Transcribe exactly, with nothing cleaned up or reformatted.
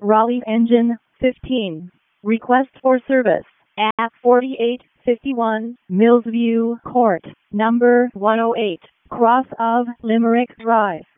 Raleigh Engine fifteen. Request for service at forty-eight fifty-one Millsview Court, number one oh eight, Cross of Limerick Drive.